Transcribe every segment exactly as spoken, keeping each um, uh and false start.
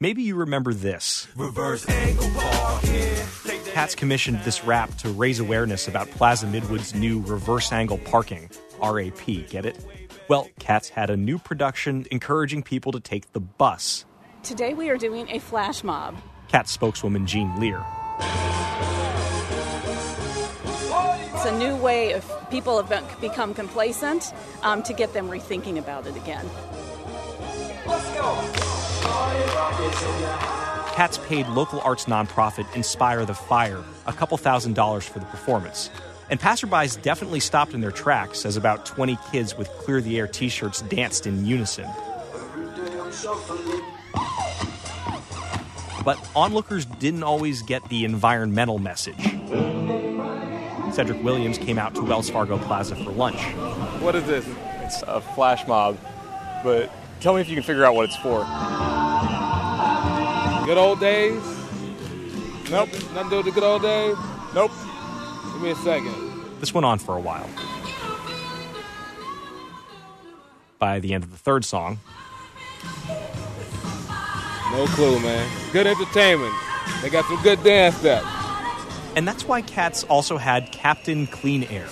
Maybe you remember this. Reverse angle parking. Cats commissioned this rap to raise awareness about Plaza Midwood's new reverse angle parking, R A P, get it? Well, Cats had a new production encouraging people to take the bus. Today we are doing a flash mob. Cats spokeswoman Jean Lear. It's a new way of people have become complacent um, to get them rethinking about it again. Let's go. Cats paid local arts nonprofit Inspire the Fire a couple thousand dollars for the performance. And passerbys definitely stopped in their tracks as about twenty kids with Clear the Air t-shirts danced in unison. But onlookers didn't always get the environmental message. Cedric Williams came out to Wells Fargo Plaza for lunch. What is this? It's a flash mob, but tell me if you can figure out what it's for. Good old days? Nope. Nothing to do with the good old days? Nope. Give me a second. This went on for a while. By the end of the third song, No clue, man. Good entertainment. They got some good dance steps. and that's why Cats also had Captain Clean Air.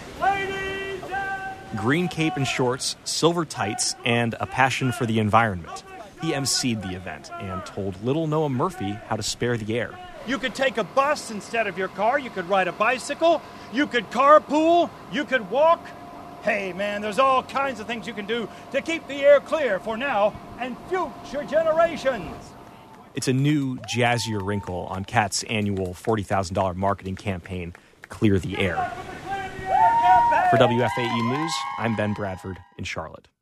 Green cape and shorts, silver tights, and a passion for the environment. He emceed the event and told little Noah Murphy how to spare the air. You could take a bus instead of your car. You could ride a bicycle. You could carpool. You could walk. Hey, man, there's all kinds of things you can do to keep the air clear for now and future generations. It's a new, jazzier wrinkle on Cats' annual forty thousand dollars marketing campaign, Clear the Air. For W F A E News, I'm Ben Bradford in Charlotte.